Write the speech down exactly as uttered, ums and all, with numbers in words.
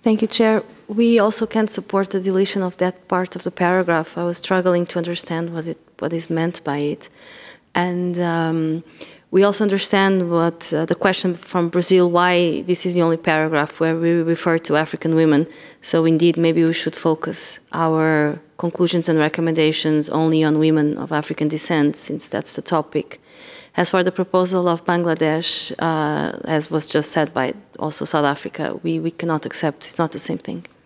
Thank you, Chair. We also can't support the deletion of that part of the paragraph. I was struggling to understand what it what is meant by it. And um, we also understand what uh, the question from Brazil, why this is the only paragraph where we refer to African women. So indeed, maybe we should focus our conclusions and recommendations only on women of African descent, since that's the topic. As for the proposal of Bangladesh, uh, as was just said by also South Africa, we, we cannot accept, it's not the same thing.